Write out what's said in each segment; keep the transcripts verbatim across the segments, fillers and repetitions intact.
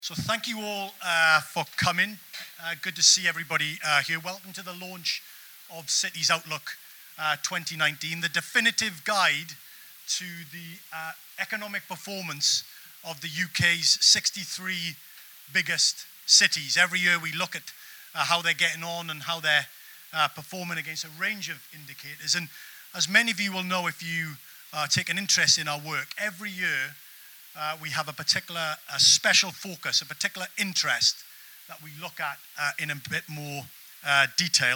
So thank you all uh, for coming. Uh, good to see everybody uh, here. Welcome to the launch of Cities Outlook uh, twenty nineteen, the definitive guide to the uh, economic performance of the U K's sixty-three biggest cities. Every year we look at uh, how they're getting on and how they're uh, performing against a range of indicators. And as many of you will know if you uh, take an interest in our work, every year Uh, we have a particular a special focus, a particular interest that we look at uh, in a bit more uh, detail.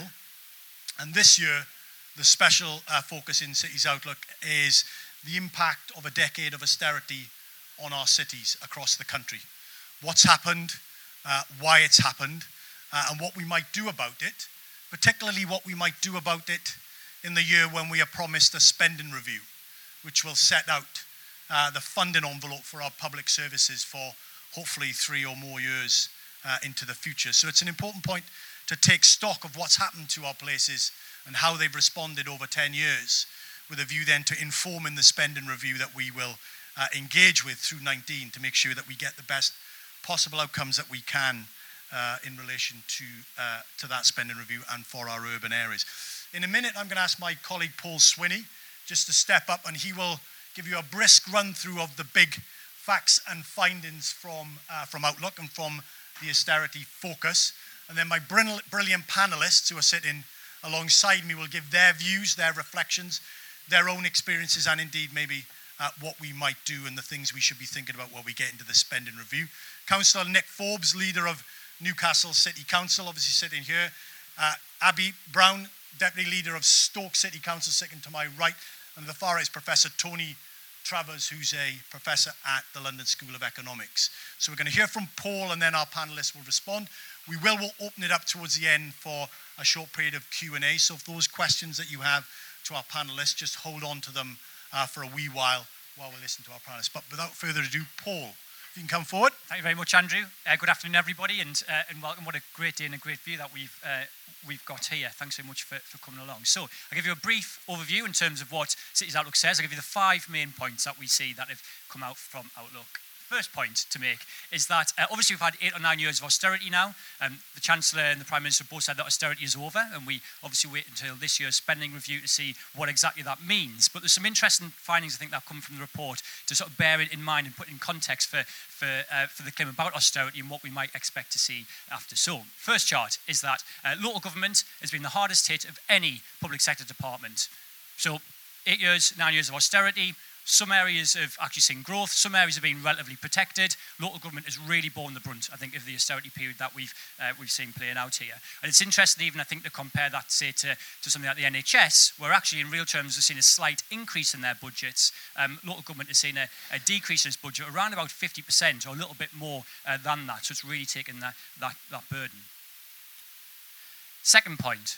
And this year, the special uh, focus in Cities Outlook is the impact of a decade of austerity on our cities across the country. What's happened, uh, why it's happened, uh, and what we might do about it, particularly what we might do about it in the year when we are promised a spending review, which will set out Uh, the funding envelope for our public services for hopefully three or more years uh, into the future. So it's an important point to take stock of what's happened to our places and how they've responded over ten years, with a view then to informing the spending review that we will uh, engage with through nineteen to make sure that we get the best possible outcomes that we can uh, in relation to, uh, to that spending review and for our urban areas. In a minute, I'm going to ask my colleague Paul Swinney just to step up, and he will give you a brisk run through of the big facts and findings from uh, from Outlook and from the austerity focus. And then my brilliant, brilliant panelists who are sitting alongside me will give their views, their reflections, their own experiences, and indeed maybe uh, what we might do and the things we should be thinking about when we get into the spending review. Councillor Nick Forbes, leader of Newcastle City Council, obviously sitting here. Uh, Abby Brown, deputy leader of Stoke City Council, sitting to my right. And the far right is Professor Tony Travers, who's a professor at the London School of Economics. So we're going to hear from Paul, and then our panelists will respond. We will we'll open it up towards the end for a short period of Q and A. So if those questions that you have to our panelists, just hold on to them uh, for a wee while while we listen to our panelists. But without further ado, Paul, if you can come forward. Thank you very much, Andrew. Uh, good afternoon, everybody, and uh, and welcome. What a great day and a great view that we've uh, we've got here. Thanks so much for, for coming along. So I'll give you a brief overview in terms of what Cities Outlook says. I'll give you the five main points that we see that have come out from Outlook. First point to make is that uh, obviously we've had eight or nine years of austerity now. Um, the Chancellor and the Prime Minister both said that austerity is over, and we obviously wait until this year's spending review to see what exactly that means. But there's some interesting findings, I think, that come from the report to sort of bear it in mind and put in context for, for, uh, for the claim about austerity and what we might expect to see after. So, first chart is that uh, local government has been the hardest hit of any public sector department. So, eight years, nine years of austerity. Some areas have actually seen growth. Some areas have been relatively protected. Local government has really borne the brunt, I think, of the austerity period that we've uh, we've seen playing out here. And it's interesting, even I think, to compare that, say, to, to something like the N H S, where actually, in real terms, we've seen a slight increase in their budgets. Um, local government has seen a, a decrease in its budget, around about fifty percent, or a little bit more uh, than that. So it's really taken that that, that burden. Second point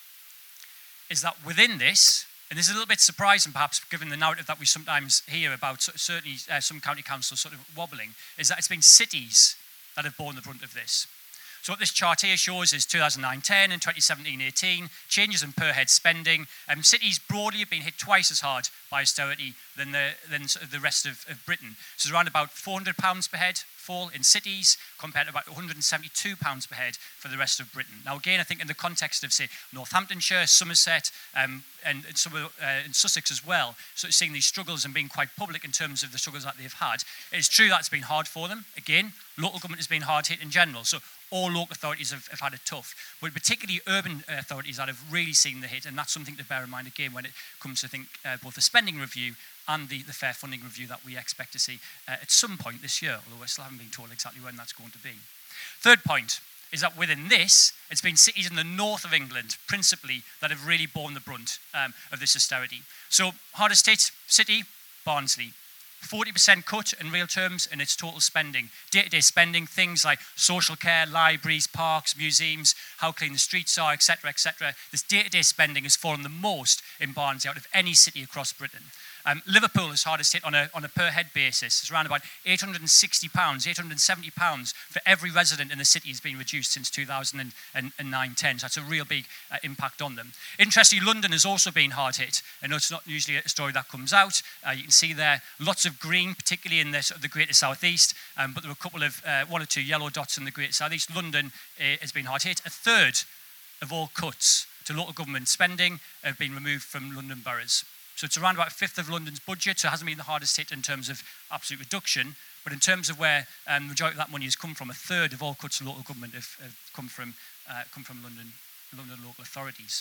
is that within this, and this is a little bit surprising, perhaps, given the narrative that we sometimes hear about, certainly uh, some county councils sort of wobbling, is that it's been cities that have borne the brunt of this. So what this chart here shows is two thousand nine ten and twenty seventeen eighteen, changes in per head spending. Um, cities broadly have been hit twice as hard by austerity than the, than sort of the rest of, of Britain. So it's around about four hundred pounds per head fall in cities compared to about one hundred seventy-two pounds per head for the rest of Britain. Now again, I think in the context of, say, Northamptonshire, Somerset, um, and, and some of, uh, in Sussex as well, sort of seeing these struggles and being quite public in terms of the struggles that they've had, it's true that it's been hard for them. Again, local government has been hard hit in general. So all local authorities have, have had it tough, but particularly urban authorities that have really seen the hit, and that's something to bear in mind again when it comes to think uh, both the spending review and the, the fair funding review that we expect to see uh, at some point this year, although we still haven't been told exactly when that's going to be. Third point is that within this, it's been cities in the north of England, principally, that have really borne the brunt um, of this austerity. So hardest hit city, Barnsley. forty percent cut in real terms in its total spending. Day-to-day spending, things like social care, libraries, parks, museums, how clean the streets are, et cetera, et cetera. This day-to-day spending has fallen the most in Barnsley out of any city across Britain. Um, Liverpool is hardest hit on a, on a per head basis. It's around about eight hundred sixty pounds, eight hundred seventy pounds for every resident in the city has been reduced since two thousand nine ten. So that's a real big uh, impact on them. Interestingly, London has also been hard hit. I know it's not usually a story that comes out. Uh, you can see there lots of green, particularly in the, sort of the Greater South East, um, but there were a couple of, uh, one or two yellow dots in the Greater South East. London uh, has been hard hit. A third of all cuts to local government spending have been removed from London boroughs. So it's around about a fifth of London's budget, so it hasn't been the hardest hit in terms of absolute reduction, but in terms of where um, the majority of that money has come from, a third of all cuts to local government have, have come from uh, come from London, London local authorities.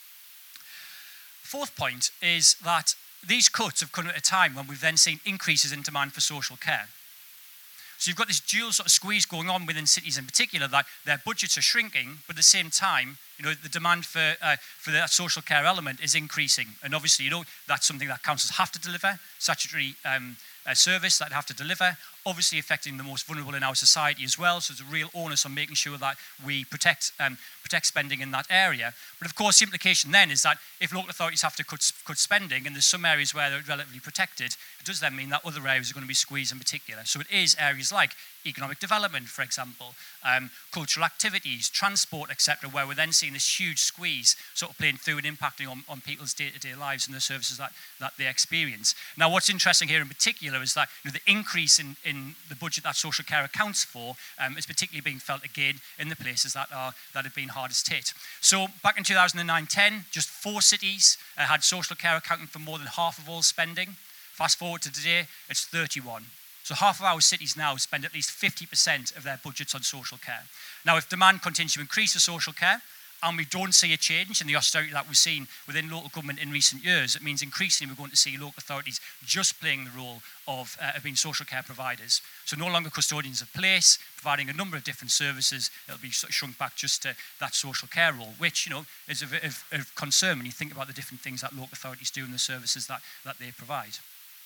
Fourth point is that these cuts have come at a time when we've then seen increases in demand for social care. So you've got this dual sort of squeeze going on within cities in particular, that their budgets are shrinking, but at the same time, you know, the demand for uh, for that social care element is increasing. And obviously, you know, that's something that councils have to deliver, statutory um, uh, service that have to deliver, obviously affecting the most vulnerable in our society as well. So there's a real onus on making sure that we protect um, protect spending in that area. But of course, the implication then is that if local authorities have to cut, cut spending, and there's some areas where they're relatively protected, it does then mean that other areas are going to be squeezed in particular. So it is areas like economic development, for example, um, cultural activities, transport, et cetera, where we're then seeing this huge squeeze sort of playing through and impacting on, on people's day-to-day lives and the services that, that they experience. Now, what's interesting here in particular is that, you know, the increase in, in the budget that social care accounts for um, is particularly being felt again in the places that are that have been hardest hit. So back in two thousand nine ten, just four cities uh, had social care accounting for more than half of all spending. Fast forward to today, it's thirty-one. So half of our cities now spend at least fifty percent of their budgets on social care. Now, if demand continues to increase for social care, and we don't see a change in the austerity that we've seen within local government in recent years, it means increasingly we're going to see local authorities just playing the role of, uh, of being social care providers. So no longer custodians of place, providing a number of different services. It'll be sort of shrunk back just to that social care role, which, you know, is of, of, of concern when you think about the different things that local authorities do and the services that, that they provide.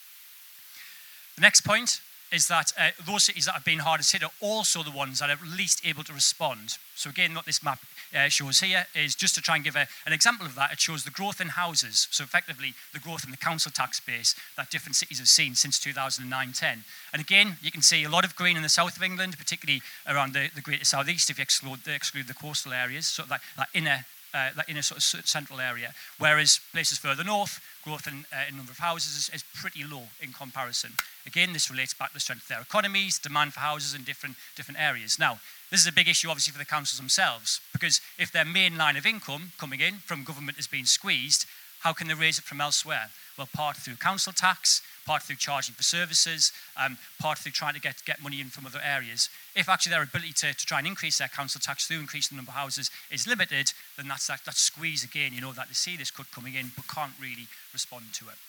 The next point is that uh, those cities that have been hardest hit are also the ones that are least able to respond. So again, what this map uh, shows here is just to try and give a, an example of that. It shows the growth in houses, so effectively the growth in the council tax base that different cities have seen since two thousand nine ten. And again, you can see a lot of green in the south of England, particularly around the, the Greater South East, if you exclude, exclude the coastal areas, so that, that inner Uh, that inner sort of central area, whereas places further north, growth in, uh, in number of houses is, is pretty low in comparison. Again, this relates back to the strength of their economies, demand for houses in different, different areas. Now, this is a big issue obviously for the councils themselves, because if their main line of income coming in from government is being squeezed, how can they raise it from elsewhere? Well, part through council tax, part through charging for services, um, part through trying to get, get money in from other areas. If actually their ability to, to try and increase their council tax through increasing the number of houses is limited, then that's that, that squeeze again, you know, that they see this cut coming in but can't really respond to it.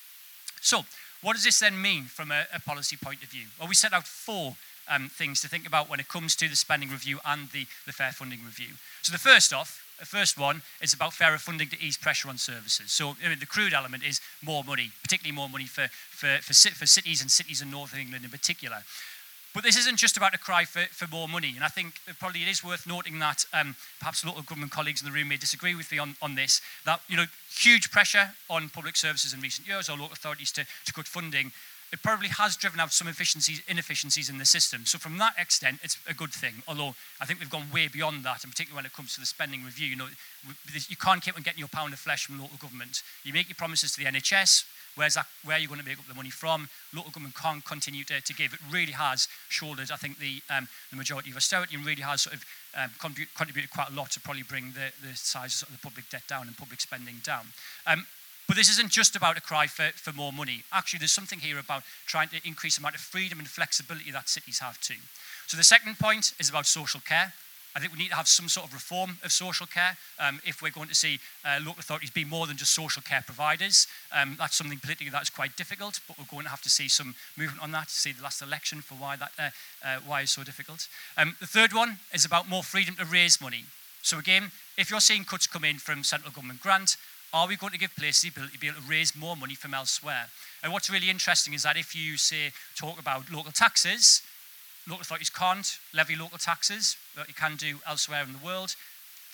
So, what does this then mean from a, a policy point of view? Well, we set out four um, things to think about when it comes to the spending review and the, the fair funding review. So the first off, The first one is about fairer funding to ease pressure on services. So I mean, the crude element is more money, particularly more money for, for, for, for cities and cities in North England in particular. But this isn't just about a cry for, for more money. And I think probably it is worth noting that um, perhaps local government colleagues in the room may disagree with me on, on this, that, you know, huge pressure on public services in recent years or local authorities to, to cut funding, it probably has driven out some efficiencies, inefficiencies in the system. So from that extent, it's a good thing. Although I think we've gone way beyond that, and particularly when it comes to the spending review. You know, you can't keep on getting your pound of flesh from local government. You make your promises to the N H S. Where's that, where are you going to make up the money from? Local government can't continue to, to give. It really has shouldered, I think, the um, the majority of austerity, and really has sort of um, contribute, contributed quite a lot to probably bring the, the size of the public debt down and public spending down. Um, But this isn't just about a cry for, for more money. Actually, there's something here about trying to increase the amount of freedom and flexibility that cities have too. So the second point is about social care. I think we need to have some sort of reform of social care um, if we're going to see uh, local authorities be more than just social care providers. Um, that's something politically that's quite difficult, but we're going to have to see some movement on that, to see the last election for why that uh, uh, why it's so difficult. Um, the third one is about more freedom to raise money. So again, if you're seeing cuts come in from central government grant, are we going to give places the ability to be able to raise more money from elsewhere? And what's really interesting is that if you, say, talk about local taxes, local authorities can't levy local taxes that you can do elsewhere in the world.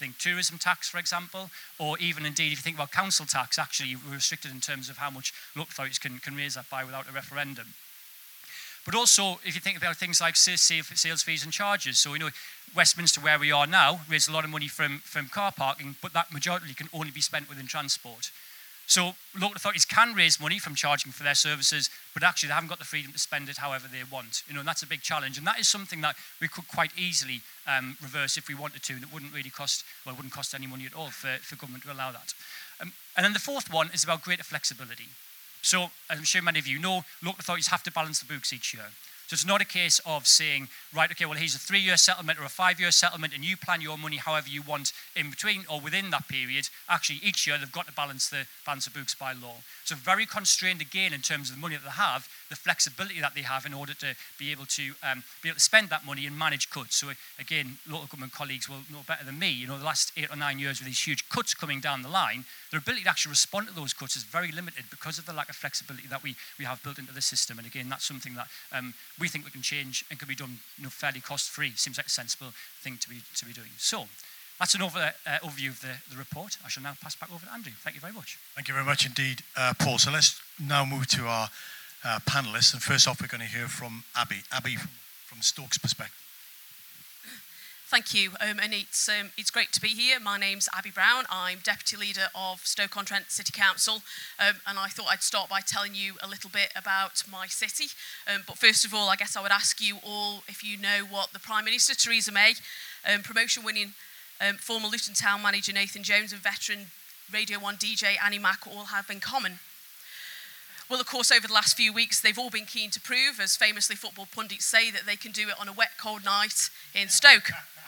think tourism tax, for example, or even indeed if you think about council tax, actually we're restricted in terms of how much local authorities can, can raise that by without a referendum. But also, if you think about things like sales fees and charges, so you know, Westminster, where we are now, raises a lot of money from, from car parking, but that majority can only be spent within transport. So local authorities can raise money from charging for their services, but actually they haven't got the freedom to spend it however they want. You know, and that's a big challenge, and that is something that we could quite easily um, reverse if we wanted to, and it wouldn't really cost, well, it wouldn't cost any money at all for, for government to allow that. Um, and then the fourth one is about greater flexibility. So, as I'm sure many of you know, local authorities have to balance the books each year. So it's not a case of saying, right, okay, well, here's a three-year settlement or a five-year settlement, and you plan your money however you want in between or within that period. Actually, each year they've got to balance the balance the books by law. So very constrained again in terms of the money that they have, the flexibility that they have in order to be able to um, be able to spend that money and manage cuts. So again, local government colleagues will know better than me. You know, the last eight or nine years with these huge cuts coming down the line, their ability to actually respond to those cuts is very limited because of the lack of flexibility that we, we have built into the system. And again, that's something that um, we think we can change and can be done, you know, fairly cost-free. Seems like a sensible thing to be to be doing. So that's an over, uh, overview of the, the report. I shall now pass back over to Andrew. Thank you very much. Thank you very much indeed, uh, Paul. So let's now move to our uh, panellists. And first off, we're going to hear from Abby. Abby, from, from Stoke's perspective. Thank you, um, and it's um, it's great to be here. My name's Abby Brown. I'm Deputy Leader of Stoke-on-Trent City Council, um, and I thought I'd start by telling you a little bit about my city. Um, but first of all, I guess I would ask you all if you know what the Prime Minister, Theresa May, um, promotion-winning um, former Luton Town manager Nathan Jones and veteran Radio one D J Annie Mac all have in common. Well, of course, over the last few weeks, they've all been keen to prove, as famously football pundits say, that they can do it on a wet, cold night in Stoke.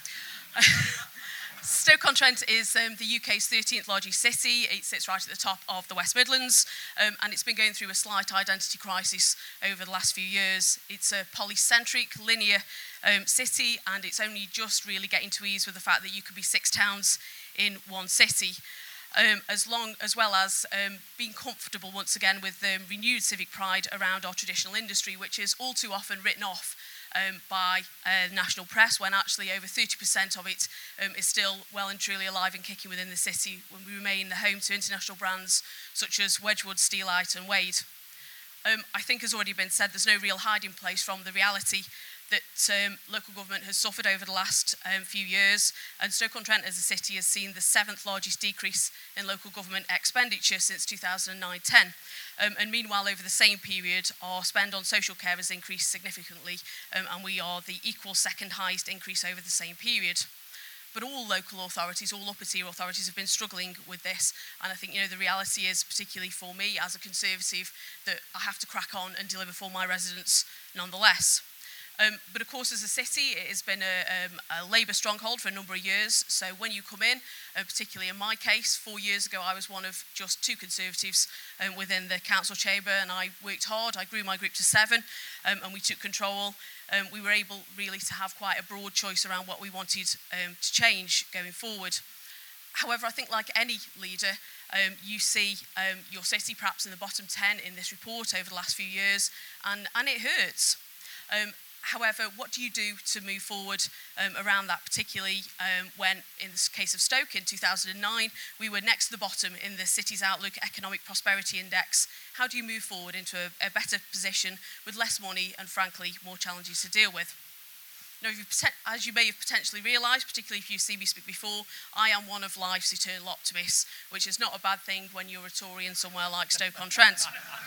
Stoke-on-Trent is um, the U K's thirteenth largest city. It sits right at the top of the West Midlands, um, and it's been going through a slight identity crisis over the last few years. It's a polycentric, linear um, city, and it's only just really getting to ease with the fact that you could be six towns in one city. Um, as long as well as um, being comfortable once again with um, renewed civic pride around our traditional industry, which is all too often written off um, by uh, the national press, when actually over thirty percent of it um, is still well and truly alive and kicking within the city, when we remain the home to international brands such as Wedgwood, Steelite and Wade. Um, I think has already been said, there's no real hiding place from the reality that um, local government has suffered over the last um, few years, and Stoke-on-Trent as a city has seen the seventh largest decrease in local government expenditure since two thousand nine ten. Um, and meanwhile, over the same period, our spend on social care has increased significantly, um, and we are the equal second highest increase over the same period. But all local authorities, all upper tier authorities have been struggling with this. And I think, you know, the reality is, particularly for me as a Conservative, that I have to crack on and deliver for my residents nonetheless. Um, but of course, as a city, it has been a, um, a Labour stronghold for a number of years. So when you come in, uh, particularly in my case, four years ago, I was one of just two Conservatives um, within the council chamber, and I worked hard. I grew my group to seven, um, and we took control. Um, we were able really to have quite a broad choice around what we wanted um, to change going forward. However, I think like any leader, um, you see um, your city perhaps in the bottom ten in this report over the last few years, and, and it hurts. Um, However, what do you do to move forward um, around that, particularly um, when, in the case of Stoke in two thousand nine, we were next to the bottom in the City's Outlook Economic Prosperity Index? How do you move forward into a, a better position with less money and, frankly, more challenges to deal with? Now, if you, as you may have potentially realised, particularly if you've seen me speak before, I am one of life's eternal optimists, which is not a bad thing when you're a Tory in somewhere like Stoke-on-Trent.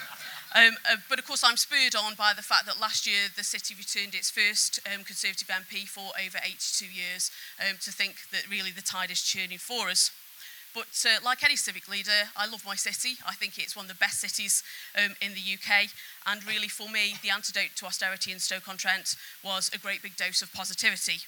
Um, uh, but of course, I'm spurred on by the fact that last year the city returned its first um, Conservative M P for over eighty-two years, um, to think that really the tide is churning for us. But uh, like any civic leader, I love my city. I think it's one of the best cities um, in the U K. And really, for me, the antidote to austerity in Stoke-on-Trent was a great big dose of positivity.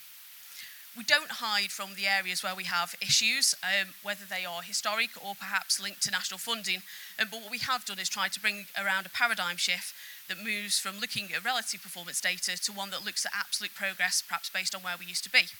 We don't hide from the areas where we have issues, um, whether they are historic or perhaps linked to national funding. Um, but what we have done is try to bring around a paradigm shift that moves from looking at relative performance data to one that looks at absolute progress, perhaps based on where we used to be.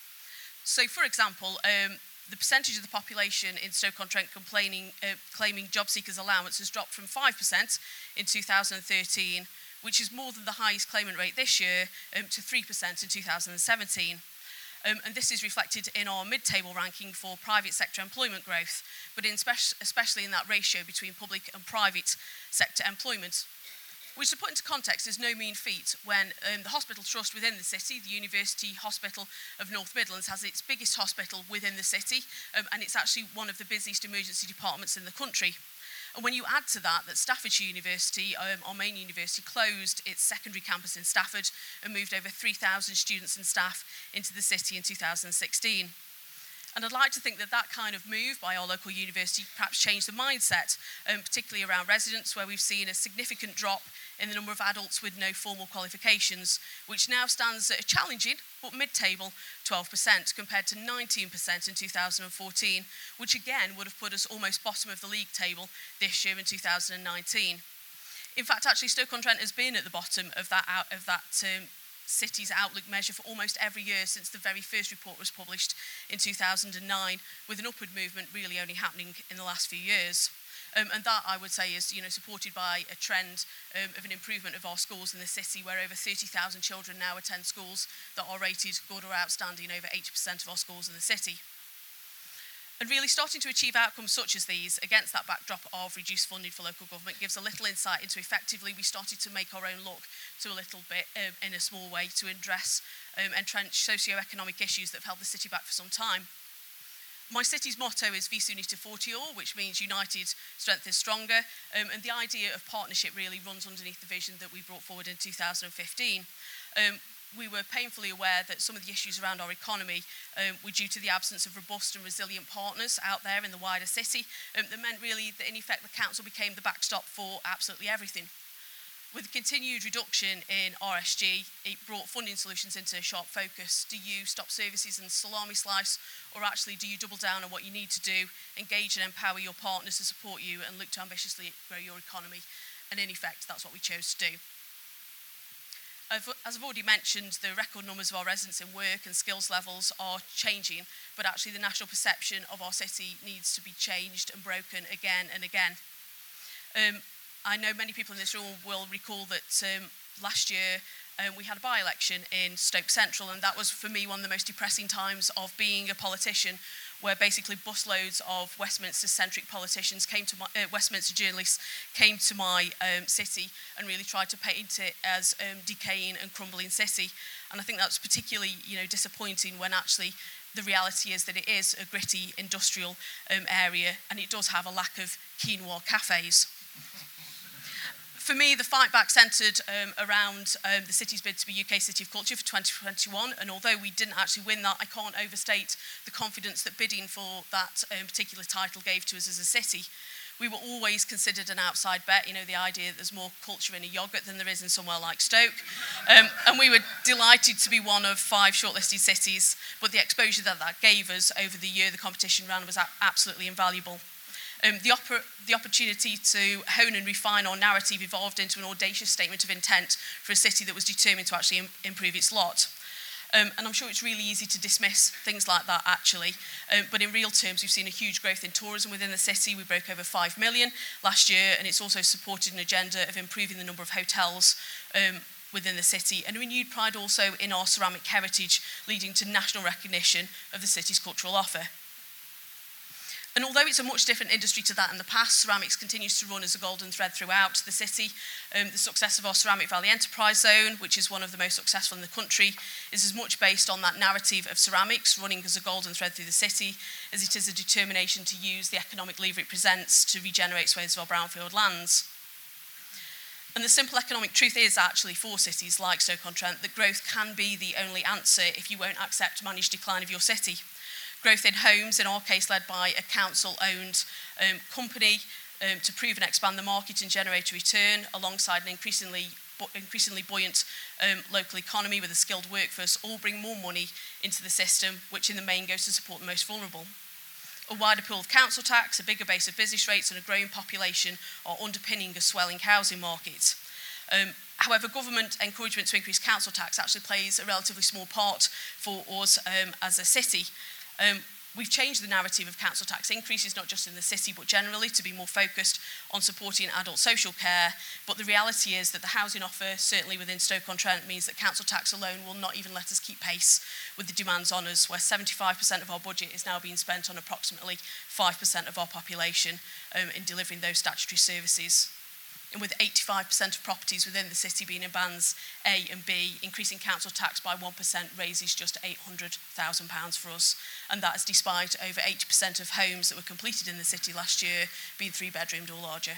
So, for example, um, the percentage of the population in Stoke-on-Trent complaining, uh, claiming job seekers allowance has dropped from five percent in two thousand thirteen, which is more than the highest claimant rate this year, um, to three percent in two thousand seventeen. Um, and this is reflected in our mid-table ranking for private sector employment growth, but in spec- especially in that ratio between public and private sector employment. Which, to put into context, is no mean feat when um, the hospital trust within the city, the University Hospital of North Midlands, has its biggest hospital within the city, um, and it's actually one of the busiest emergency departments in the country. And when you add to that that Staffordshire University, um, our main university, closed its secondary campus in Stafford and moved over three thousand students and staff into the city in two thousand sixteen. And I'd like to think that that kind of move by our local university perhaps changed the mindset, um, particularly around residents, where we've seen a significant drop in the number of adults with no formal qualifications, which now stands at a challenging but mid-table twelve percent compared to nineteen percent in two thousand fourteen, which again would have put us almost bottom of the league table this year in two thousand nineteen. In fact, actually, Stoke-on-Trent has been at the bottom of that, out, of that um, city's outlook measure for almost every year since the very first report was published in two thousand nine, with an upward movement really only happening in the last few years. Um, and that, I would say, is you know, supported by a trend um, of an improvement of our schools in the city, where over thirty thousand children now attend schools that are rated good or outstanding, over eighty percent of our schools in the city. And really starting to achieve outcomes such as these against that backdrop of reduced funding for local government gives a little insight into effectively we started to make our own look to a little bit um, in a small way to address um, entrenched socio-economic issues that have held the city back for some time. My city's motto is Vis Unita Fortior, which means united, strength is stronger, um, and the idea of partnership really runs underneath the vision that we brought forward in two thousand fifteen. Um, we were painfully aware that some of the issues around our economy um, were due to the absence of robust and resilient partners out there in the wider city. Um, that meant really that in effect the council became the backstop for absolutely everything. With the continued reduction in R S G, it brought funding solutions into sharp focus. Do you stop services and salami slice, or actually do you double down on what you need to do, engage and empower your partners to support you and look to ambitiously grow your economy? And in effect, that's what we chose to do. As I've already mentioned, the record numbers of our residents in work and skills levels are changing, but actually the national perception of our city needs to be changed and broken again and again. Um, I know many people in this room will recall that um, last year um, we had a by-election in Stoke Central, and that was for me one of the most depressing times of being a politician, where basically busloads of Westminster-centric politicians came to my, uh, Westminster journalists came to my um, city and really tried to paint it as um, decaying and crumbling city. And I think that's particularly, you know, disappointing when actually the reality is that it is a gritty industrial um, area, and it does have a lack of quinoa cafes. For me, the fight back centred um, around um, the city's bid to be U K City of Culture for twenty twenty-one, and although we didn't actually win that, I can't overstate the confidence that bidding for that um, particular title gave to us as a city. We were always considered an outside bet, you know, the idea that there's more culture in a yoghurt than there is in somewhere like Stoke. Um, and we were delighted to be one of five shortlisted cities, but the exposure that that gave us over the year the competition ran was a- absolutely invaluable. Um, the, oppor- the opportunity to hone and refine our narrative evolved into an audacious statement of intent for a city that was determined to actually im- improve its lot. Um, and I'm sure it's really easy to dismiss things like that, actually. Um, but in real terms, we've seen a huge growth in tourism within the city. We broke over five million last year, and it's also supported an agenda of improving the number of hotels um, within the city, and renewed pride also in our ceramic heritage, leading to national recognition of the city's cultural offer. And although it's a much different industry to that in the past, ceramics continues to run as a golden thread throughout the city. Um, the success of our Ceramic Valley Enterprise Zone, which is one of the most successful in the country, is as much based on that narrative of ceramics running as a golden thread through the city as it is a determination to use the economic lever it presents to regenerate swathes of our brownfield lands. And the simple economic truth is actually for cities like Stoke-on-Trent that growth can be the only answer if you won't accept managed decline of your city. Growth in homes, in our case led by a council-owned um, company um, to prove and expand the market and generate a return alongside an increasingly, bu- increasingly buoyant um, local economy with a skilled workforce all bring more money into the system, which in the main goes to support the most vulnerable. A wider pool of council tax, a bigger base of business rates and a growing population are underpinning a swelling housing market. Um, However, government encouragement to increase council tax actually plays a relatively small part for us um, as a city. Um, We've changed the narrative of council tax increases, not just in the city, but generally, to be more focused on supporting adult social care. But the reality is that the housing offer, certainly within Stoke-on-Trent, means that council tax alone will not even let us keep pace with the demands on us, where seventy-five percent of our budget is now being spent on approximately five percent of our population um, in delivering those statutory services. And with eighty-five percent of properties within the city being in bands A and B, increasing council tax by one percent raises just eight hundred thousand pounds for us. And that is despite over eighty percent of homes that were completed in the city last year being three-bedroomed or larger.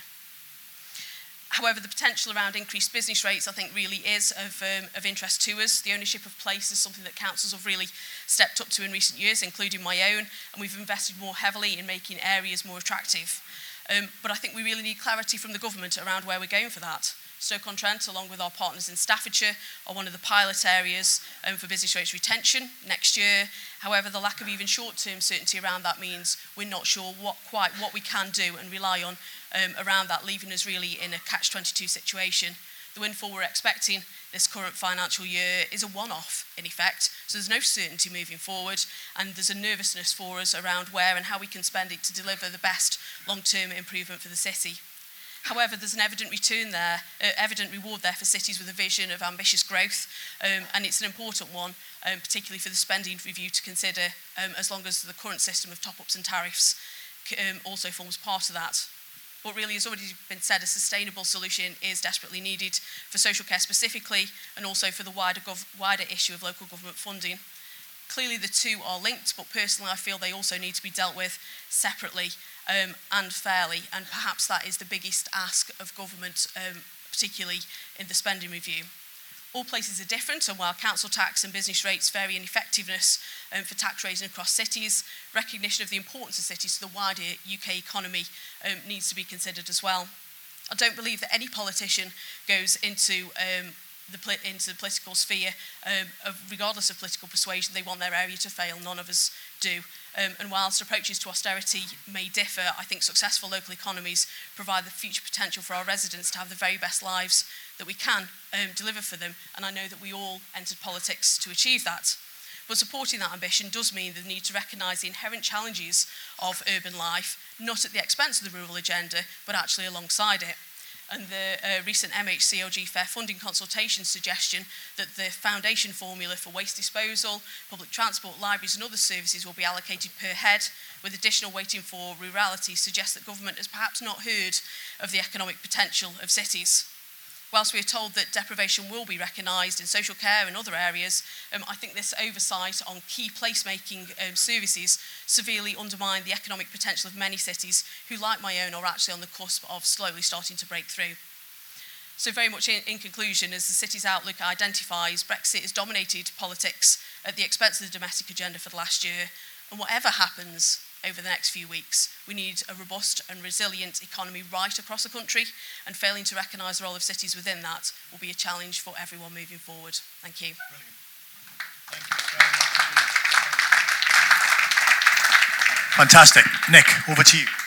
However, the potential around increased business rates, I think, really is of, um, of interest to us. The ownership of place is something that councils have really stepped up to in recent years, including my own, and we've invested more heavily in making areas more attractive. Um, but I think we really need clarity from the government around where we're going for that. Stoke-on-Trent, along with our partners in Staffordshire, are one of the pilot areas um, for business rates retention next year. However, the lack of even short-term certainty around that means we're not sure what quite what we can do and rely on um, around that, leaving us really in a catch twenty-two situation. The windfall we're expecting this current financial year is a one-off, in effect, so there's no certainty moving forward, and there's a nervousness for us around where and how we can spend it to deliver the best long-term improvement for the city. However, there's an evident return there, uh, evident reward there for cities with a vision of ambitious growth, um, and it's an important one, um, particularly for the spending review to consider, um, as long as the current system of top-ups and tariffs um, also forms part of that. But really, as already been said, a sustainable solution is desperately needed for social care specifically, and also for the wider, gov- wider issue of local government funding. Clearly, the two are linked, but personally, I feel they also need to be dealt with separately um, and fairly, and perhaps that is the biggest ask of government, um, particularly in the spending review. All places are different, and while council tax and business rates vary in effectiveness um, for tax raising across cities, recognition of the importance of cities to the wider U K economy um, needs to be considered as well. I don't believe that any politician goes into um, the into the political sphere, um, of, regardless of political persuasion, they want their area to fail. None of us do. Um, and whilst approaches to austerity may differ, I think successful local economies provide the future potential for our residents to have the very best lives that we can um, deliver for them. And I know that we all entered politics to achieve that. But supporting that ambition does mean the need to recognise the inherent challenges of urban life, not at the expense of the rural agenda, but actually alongside it. And the uh, recent M H C L G Fair Funding consultation suggestion that the foundation formula for waste disposal, public transport, libraries and other services will be allocated per head, with additional weighting for rurality, suggests that government has perhaps not heard of the economic potential of cities. Whilst we are told that deprivation will be recognised in social care and other areas, um, I think this oversight on key placemaking um, services severely undermine the economic potential of many cities who, like my own, are actually on the cusp of slowly starting to break through. So very much in, in conclusion, as the city's outlook identifies, Brexit has dominated politics at the expense of the domestic agenda for the last year, and whatever happens over the next few weeks, we need a robust and resilient economy right across the country, and failing to recognise the role of cities within that will be a challenge for everyone moving forward. Thank you. Brilliant. Thank you very much. Fantastic. Nick, over to you.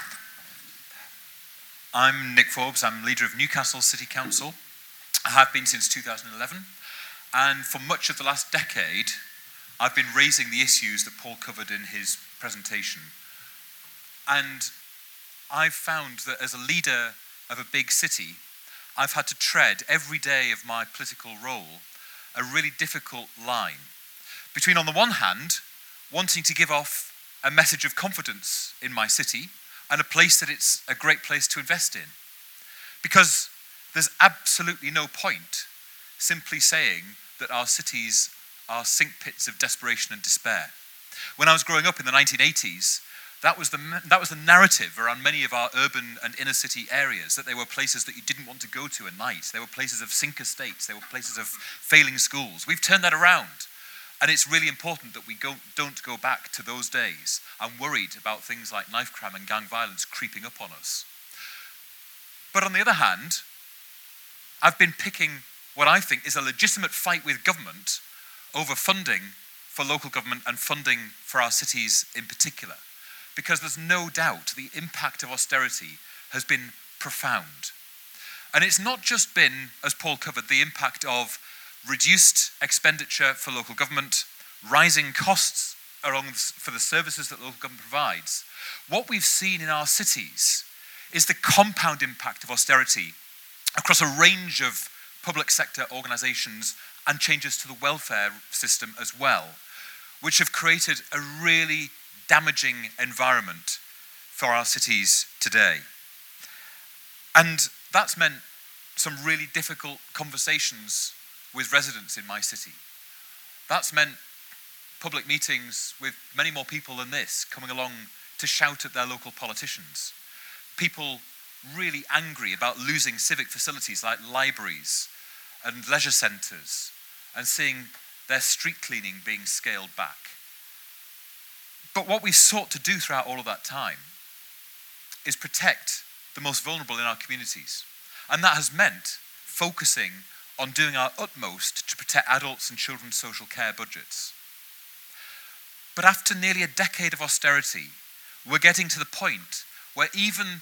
I'm Nick Forbes. I'm leader of Newcastle City Council. I have been since two thousand eleven, and for much of the last decade, I've been raising the issues that Paul covered in his presentation. And I've found that as a leader of a big city, I've had to tread every day of my political role a really difficult line between, on the one hand, wanting to give off a message of confidence in my city and a place that it's a great place to invest in. Because there's absolutely no point simply saying that our cities are sink pits of desperation and despair. When I was growing up in the nineteen eighties, that was the that was the narrative around many of our urban and inner city areas, that they were places that you didn't want to go to at night. They were places of sink estates. They were places of failing schools. We've turned that around, and it's really important that we go, don't go back to those days. I'm worried about things like knife crime and gang violence creeping up on us. But on the other hand, I've been picking what I think is a legitimate fight with government over funding for local government and funding for our cities in particular. Because there's no doubt the impact of austerity has been profound. And it's not just been, as Paul covered, the impact of reduced expenditure for local government, rising costs along for the services that local government provides, what we've seen in our cities is the compound impact of austerity across a range of public sector organisations and changes to the welfare system as well, which have created a really damaging environment for our cities today. And that's meant some really difficult conversations with residents in my city. That's meant public meetings with many more people than this coming along to shout at their local politicians. People really angry about losing civic facilities like libraries and leisure centres and seeing their street cleaning being scaled back. But what we've sought to do throughout all of that time is protect the most vulnerable in our communities. And that has meant focusing on doing our utmost to protect adults and children's social care budgets. But after nearly a decade of austerity, we're getting to the point where even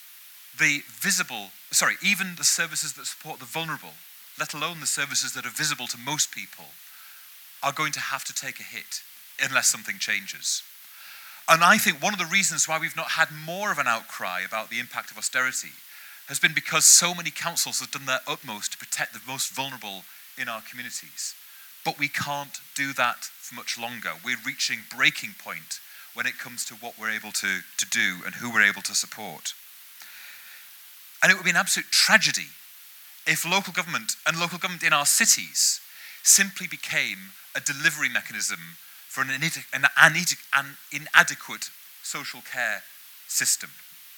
the visible, sorry, even the services that support the vulnerable, let alone the services that are visible to most people, are going to have to take a hit unless something changes. And I think one of the reasons why we've not had more of an outcry about the impact of austerity has been because so many councils have done their utmost to protect the most vulnerable in our communities. But we can't do that for much longer. We're reaching breaking point when it comes to what we're able to, to do and who we're able to support. And it would be an absolute tragedy if local government and local government in our cities simply became a delivery mechanism for an, an, an inadequate social care system.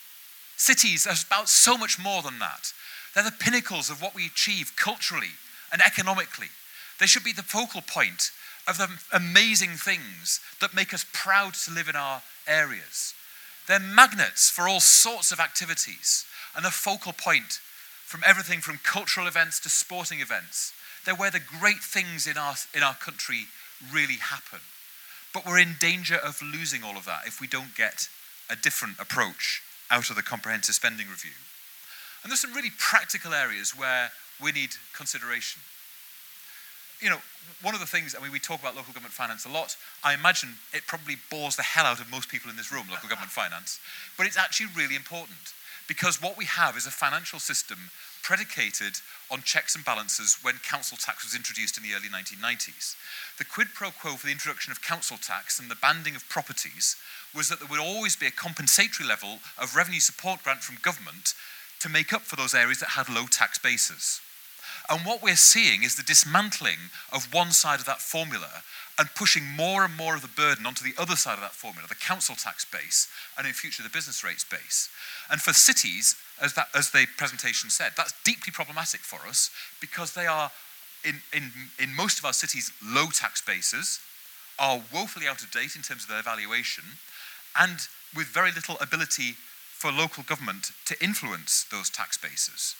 Cities are about so much more than that. They're the pinnacles of what we achieve culturally and economically. They should be the focal point of the amazing things that make us proud to live in our areas. They're magnets for all sorts of activities and the focal point from everything from cultural events to sporting events. They're where the great things in our, in our country really happen. But we're in danger of losing all of that if we don't get a different approach out of the comprehensive spending review. And there's some really practical areas where we need consideration. You know, one of the things, I mean, we talk about local government finance a lot. I imagine it probably bores the hell out of most people in this room, local government finance. But it's actually really important because what we have is a financial system predicated on checks and balances when council tax was introduced in the early nineteen nineties. The quid pro quo for the introduction of council tax and the banding of properties was that there would always be a compensatory level of revenue support grant from government to make up for those areas that had low tax bases. And what we're seeing is the dismantling of one side of that formula and pushing more and more of the burden onto the other side of that formula, the council tax base, and in future the business rates base. And for cities, as, that, as the presentation said, that's deeply problematic for us because they are, in, in, in most of our cities, low tax bases, are woefully out of date in terms of their valuation, and with very little ability for local government to influence those tax bases.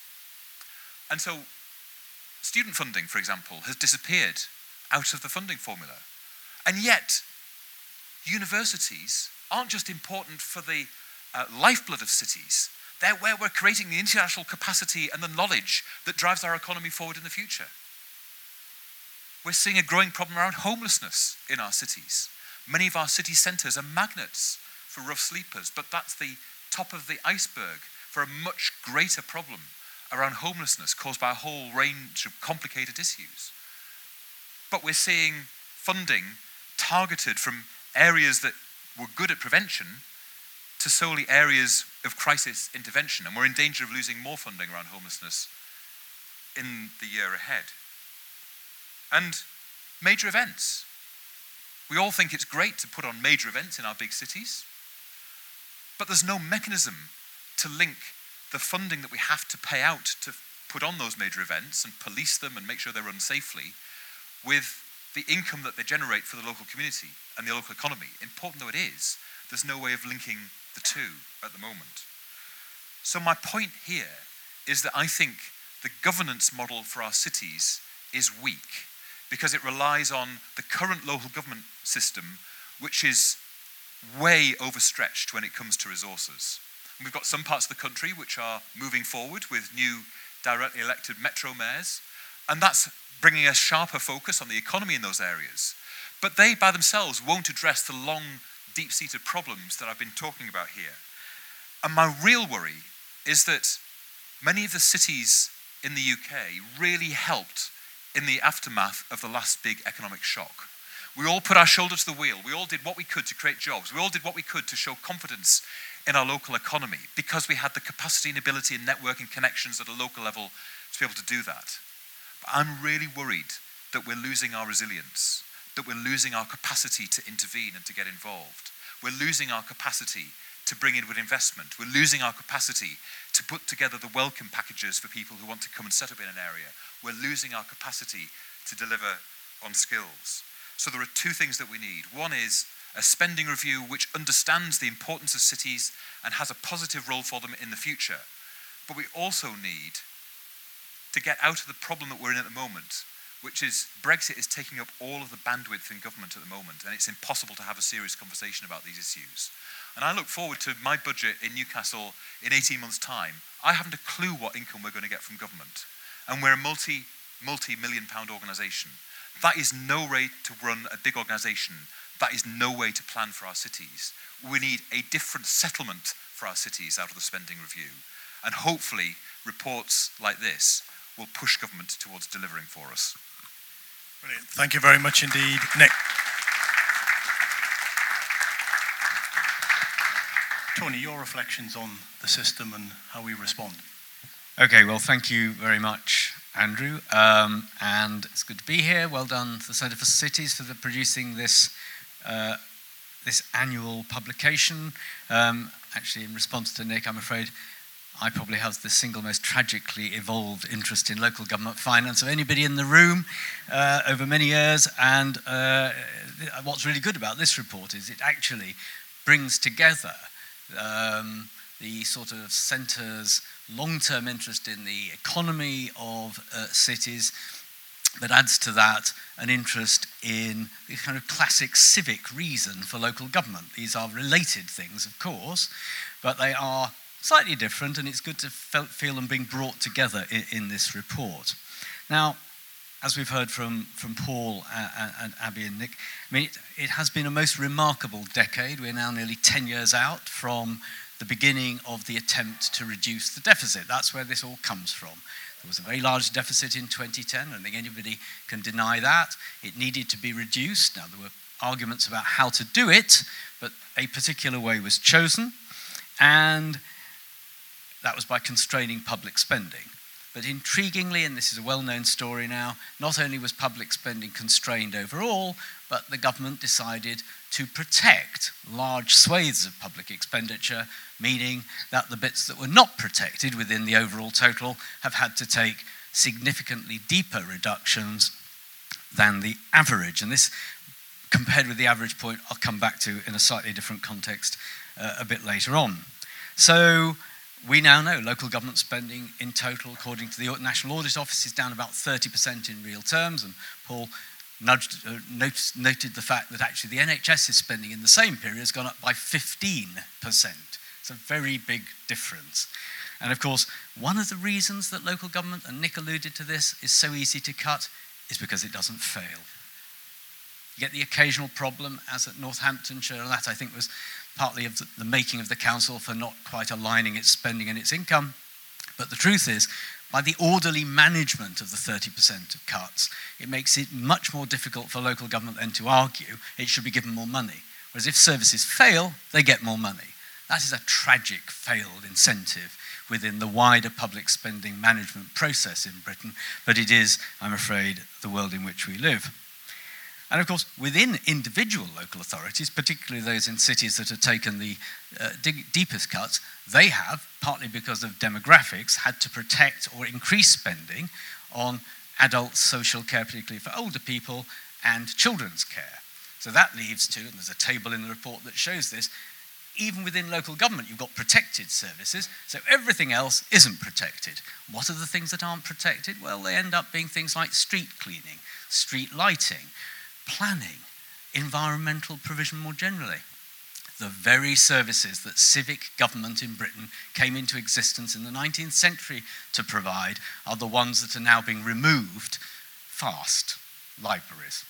And so student funding, for example, has disappeared out of the funding formula. And yet, universities aren't just important for the uh, lifeblood of cities. They're where we're creating the international capacity and the knowledge that drives our economy forward in the future. We're seeing a growing problem around homelessness in our cities. Many of our city centres are magnets for rough sleepers, but that's the top of the iceberg for a much greater problem around homelessness caused by a whole range of complicated issues. But we're seeing funding targeted from areas that were good at prevention to solely areas of crisis intervention, and we're in danger of losing more funding around homelessness in the year ahead. And major events. We all think it's great to put on major events in our big cities, but there's no mechanism to link the funding that we have to pay out to put on those major events and police them and make sure they run safely with the income that they generate for the local community and the local economy. Important though it is, there's no way of linking the two at the moment. So my point here is that I think the governance model for our cities is weak because it relies on the current local government system, which is way overstretched when it comes to resources. And we've got some parts of the country which are moving forward with new directly elected metro mayors, and that's bringing a sharper focus on the economy in those areas. But they, by themselves, won't address the long, deep-seated problems that I've been talking about here. And my real worry is that many of the cities in the U K really helped in the aftermath of the last big economic shock. We all put our shoulder to the wheel. We all did what we could to create jobs. We all did what we could to show confidence in our local economy because we had the capacity and ability and network and connections at a local level to be able to do that. But I'm really worried that we're losing our resilience, that we're losing our capacity to intervene and to get involved. We're losing our capacity to bring in with investment. We're losing our capacity to put together the welcome packages for people who want to come and set up in an area. We're losing our capacity to deliver on skills. So there are two things that we need. One is a spending review which understands the importance of cities and has a positive role for them in the future. But we also need to get out of the problem that we're in at the moment, which is Brexit is taking up all of the bandwidth in government at the moment, and it's impossible to have a serious conversation about these issues. And I look forward to my budget in Newcastle in eighteen months' time. I haven't a clue what income we're going to get from government. And we're a multi, multi-million pound organisation. That is no way to run a big organisation. That is no way to plan for our cities. We need a different settlement for our cities out of the spending review. And hopefully, reports like this will push government towards delivering for us. Brilliant. Thank you very much indeed, Nick. Tony, your reflections on the system and how we respond. Okay, well, thank you very much, Andrew. Um, and it's good to be here. Well done to the Centre for Cities for the producing this uh, this annual publication. Um, actually, in response to Nick, I'm afraid I probably have the single most tragically evolved interest in local government finance of anybody in the room uh, over many years. And uh, what's really good about this report is it actually brings together um, the sort of centre's long-term interest in the economy of uh, cities, but adds to that an interest in the kind of classic civic reason for local government. These are related things, of course, but they are slightly different, and it's good to feel them being brought together in, in this report. Now, as we've heard from, from Paul and, and Abby and Nick, I mean, it, it has been a most remarkable decade. We're now nearly ten years out from the beginning of the attempt to reduce the deficit. That's where this all comes from. There was a very large deficit in twenty ten. I don't think anybody can deny that. It needed to be reduced. Now, there were arguments about how to do it, but a particular way was chosen, and that was by constraining public spending. But intriguingly, and this is a well-known story now, not only was public spending constrained overall, but the government decided to protect large swathes of public expenditure, meaning that the bits that were not protected within the overall total have had to take significantly deeper reductions than the average. And this, compared with the average point, I'll come back to in a slightly different context uh, a bit later on. So we now know local government spending in total, according to the National Audit Office, is down about thirty percent in real terms. And Paul nudged, uh, noticed, noted the fact that actually the NHS's spending in the same period has gone up by fifteen percent. It's a very big difference. And of course, one of the reasons that local government, and Nick alluded to this, is so easy to cut is because it doesn't fail. You get the occasional problem, as at Northamptonshire, and that I think was partly of the, the making of the council for not quite aligning its spending and its income. But the truth is, by the orderly management of the thirty percent of cuts, it makes it much more difficult for local government then to argue it should be given more money. Whereas if services fail, they get more money. That is a tragic failed incentive within the wider public spending management process in Britain, but it is, I'm afraid, the world in which we live. And of course, within individual local authorities, particularly those in cities that have taken the uh, dig- deepest cuts, they have, partly because of demographics, had to protect or increase spending on adult social care, particularly for older people, and children's care. So that leads to, and there's a table in the report that shows this, even within local government, you've got protected services, so everything else isn't protected. What are the things that aren't protected? Well, they end up being things like street cleaning, street lighting, planning, environmental provision more generally. The very services that civic government in Britain came into existence in the nineteenth century to provide are the ones that are now being removed fast. Libraries,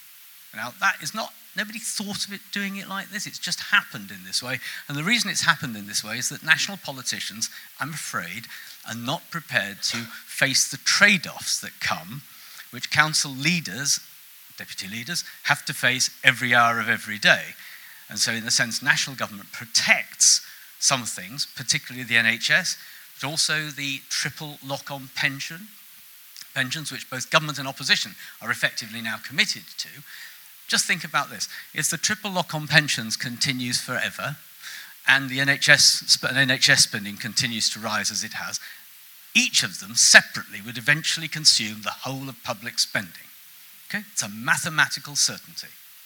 Now, that is not, nobody thought of it doing it like this. It's just happened in this way. And the reason it's happened in this way is that national politicians, I'm afraid, are not prepared to face the trade-offs that come, which council leaders, deputy leaders, have to face every hour of every day. And so, in a sense, national government protects some things, particularly the N H S, but also the triple lock-on pension, pensions, which both government and opposition are effectively now committed to. Just think about this. If the triple lock-on pensions continues forever, and the N H S, N H S spending continues to rise as it has, each of them separately would eventually consume the whole of public spending. Okay? It's a mathematical certainty.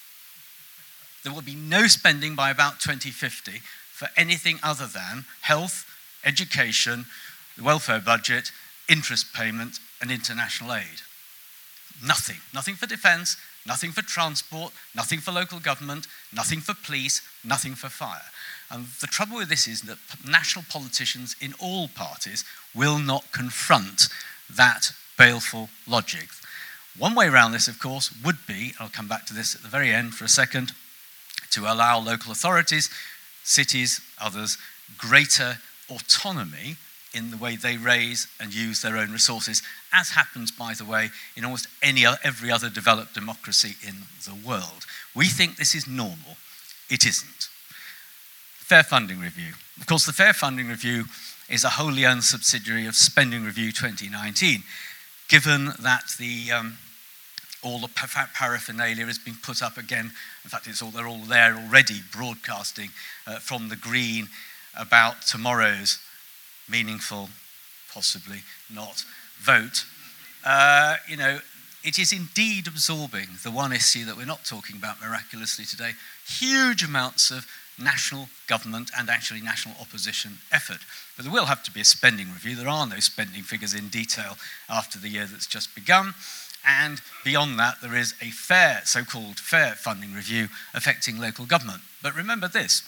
There will be no spending by about twenty fifty for anything other than health, education, the welfare budget, interest payment, and international aid. Nothing. Nothing for defence, nothing for transport, nothing for local government, nothing for police, nothing for fire. And the trouble with this is that national politicians in all parties will not confront that baleful logic. One way around this, of course, would be, I'll come back to this at the very end for a second, to allow local authorities, cities, others, greater autonomy in the way they raise and use their own resources, as happens, by the way, in almost any other, every other developed democracy in the world. We think this is normal. It isn't. Fair Funding Review. Of course, the Fair Funding Review is a wholly owned subsidiary of Spending Review twenty nineteen, given that the um, all the paraphernalia has been put up again. In fact, it's all, they're all there already broadcasting uh, from the Green about tomorrow's meaningful, possibly not, vote. Uh, you know, it is indeed absorbing the one issue that we're not talking about miraculously today, huge amounts of national government and actually national opposition effort. But there will have to be a spending review. There are no spending figures in detail after the year that's just begun. And beyond that, there is a fair, so-called fair funding review affecting local government. But remember this,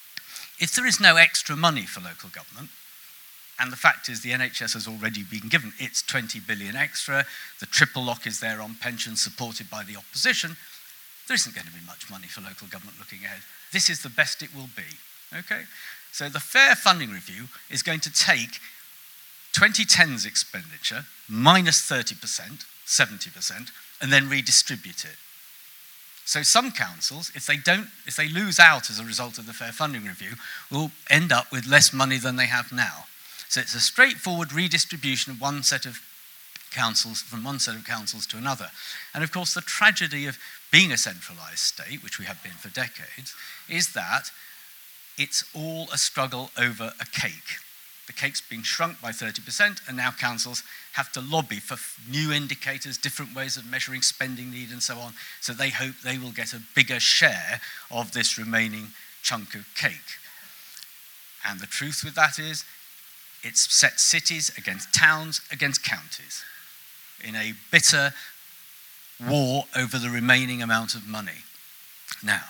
if there is no extra money for local government, and the fact is the N H S has already been given its twenty billion extra, the triple lock is there on pensions supported by the opposition, there isn't going to be much money for local government looking ahead. This is the best it will be, okay? So the fair funding review is going to take twenty ten's expenditure, minus thirty percent, seventy percent, and then redistribute it. So some councils, if they don't, if they lose out as a result of the fair funding review, will end up with less money than they have now. So it's a straightforward redistribution of one set of councils, from one set of councils to another. And of course, the tragedy of being a centralised state, which we have been for decades, is that it's all a struggle over a cake. The cake's being shrunk by thirty percent, and now councils have to lobby for new indicators, different ways of measuring spending need and so on, so they hope they will get a bigger share of this remaining chunk of cake. And the truth with that is, it's set cities against towns, against counties, in a bitter war over the remaining amount of money. Now,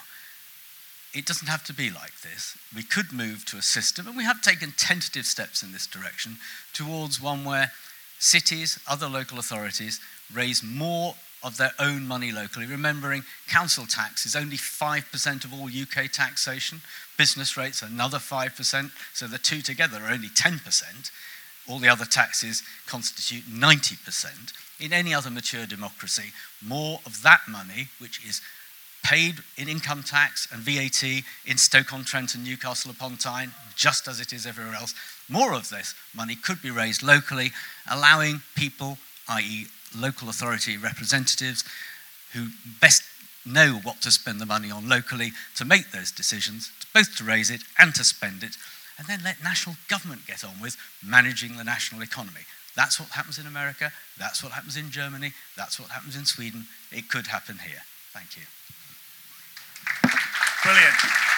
it doesn't have to be like this. We could move to a system, and we have taken tentative steps in this direction, towards one where cities, other local authorities, raise more of their own money locally, remembering council tax is only five percent of all U K taxation, business rates another five percent, so the two together are only ten percent. All the other taxes constitute ninety percent. In any other mature democracy, more of that money, which is paid in income tax and V A T in Stoke-on-Trent and Newcastle upon Tyne, just as it is everywhere else, more of this money could be raised locally, allowing people, that is local authority representatives, who best know what to spend the money on locally, to make those decisions, both to raise it and to spend it, and then let national government get on with managing the national economy. That's what happens in America, that's what happens in Germany, that's what happens in Sweden. It could happen here. Thank you. Brilliant.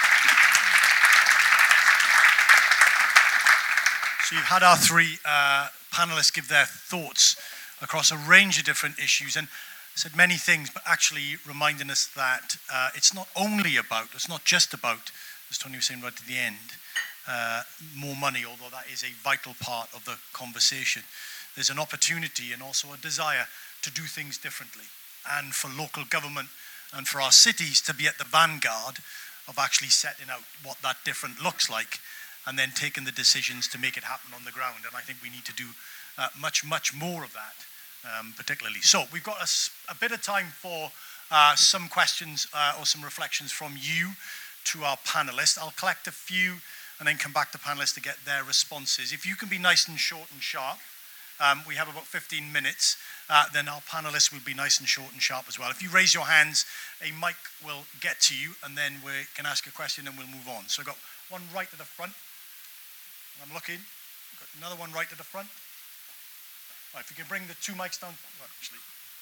So you've had our three uh, panelists give their thoughts across a range of different issues and said many things, but actually reminding us that uh, it's not only about, it's not just about, as Tony was saying right at the end, uh, more money, although that is a vital part of the conversation. There's an opportunity and also a desire to do things differently, and for local government and for our cities to be at the vanguard of actually setting out what that different looks like and then taking the decisions to make it happen on the ground. And I think we need to do uh, much, much more of that, um, particularly. So we've got a, a bit of time for uh, some questions uh, or some reflections from you to our panelists. I'll collect a few and then come back to panelists to get their responses. If you can be nice and short and sharp, um, we have about fifteen minutes, uh, then our panelists will be nice and short and sharp as well. If you raise your hands, a mic will get to you, and then we can ask a question and we'll move on. So I've got one right at the front. I'm looking. Got another one right at the front. Right, if you can bring the two mics down. Well, actually.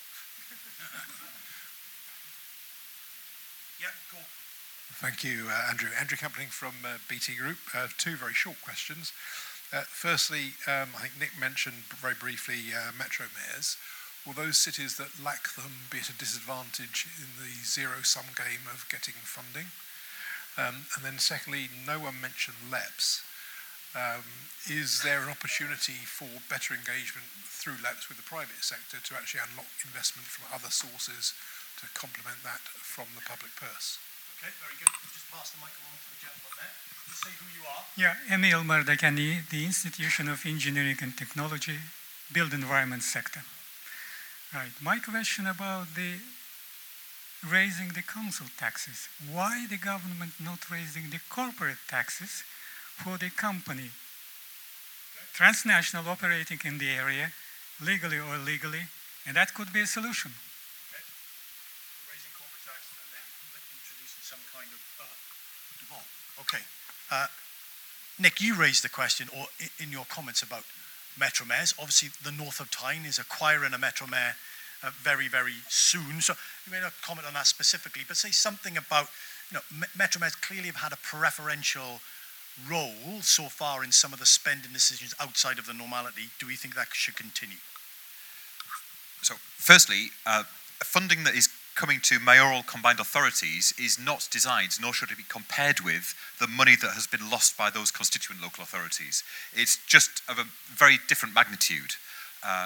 Yeah, go. Thank you, uh, Andrew. Andrew Campling from uh, B T Group. Uh, two very short questions. Uh, firstly, um, I think Nick mentioned very briefly uh, metro mayors. Will those cities that lack them be at a disadvantage in the zero-sum game of getting funding? Um, and then secondly, no one mentioned L E P S. Um, is there an opportunity for better engagement through L E P S with the private sector to actually unlock investment from other sources to complement that from the public purse? Okay, very good. Just pass the mic along to the gentleman there. Just say who you are. Yeah, Emil Mardakani, the Institution of Engineering and Technology, Built Environment Sector. Right, my question about the raising the council taxes. Why the government not raising the corporate taxes for the company, okay, transnational operating in the area, legally or illegally, and that could be a solution. Okay. Raising corporate tax and then introducing some kind of uh, devolve. Okay. Uh, Nick, you raised the question, or in your comments about metro mayors. Obviously, the North of Tyne is acquiring a metro mayor uh, very, very soon. So you may not comment on that specifically, but say something about, you know, metro mayors clearly have had a preferential role so far in some of the spending decisions outside of the normality. Do we think that should continue? So, firstly, uh, funding that is coming to mayoral combined authorities is not designed, nor should it be compared with, the money that has been lost by those constituent local authorities. It's just of a very different magnitude. Uh,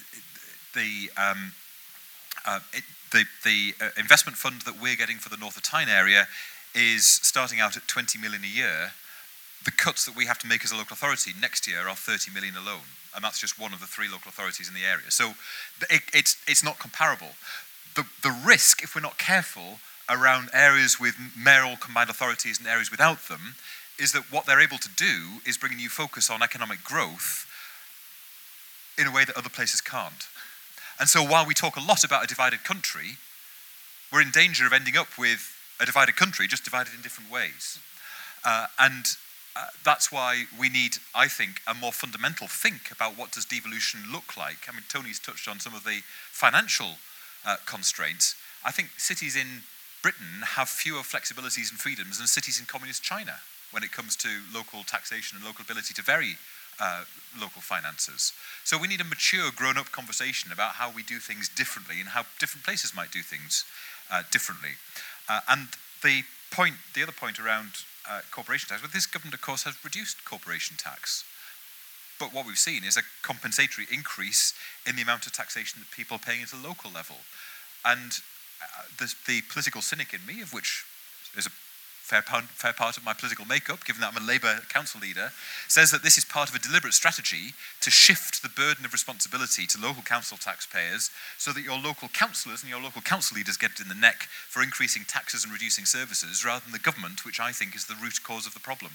the um, uh, it, the, the uh, investment fund that we're getting for the North of Tyne area is starting out at twenty million a year. The cuts that we have to make as a local authority next year are thirty million alone, and that's just one of the three local authorities in the area. So it, it's, it's not comparable. The, the risk, if we're not careful, around areas with mayoral combined authorities and areas without them, is that what they're able to do is bring a new focus on economic growth in a way that other places can't. And so while we talk a lot about a divided country, we're in danger of ending up with a divided country, just divided in different ways. Uh, and uh, that's why we need, I think, a more fundamental think about what does devolution look like. I mean, Tony's touched on some of the financial uh, constraints. I think cities in Britain have fewer flexibilities and freedoms than cities in communist China when it comes to local taxation and local ability to vary uh, local finances. So we need a mature, grown-up conversation about how we do things differently and how different places might do things uh, differently. Uh, and the point, the other point around uh, corporation tax, well, this government, of course, has reduced corporation tax. But what we've seen is a compensatory increase in the amount of taxation that people are paying at a local level. And uh, the, the political cynic in me, of which is a fair part, fair part of my political makeup, given that I'm a Labour council leader, says that this is part of a deliberate strategy to shift the burden of responsibility to local council taxpayers so that your local councillors and your local council leaders get it in the neck for increasing taxes and reducing services, rather than the government, which I think is the root cause of the problem.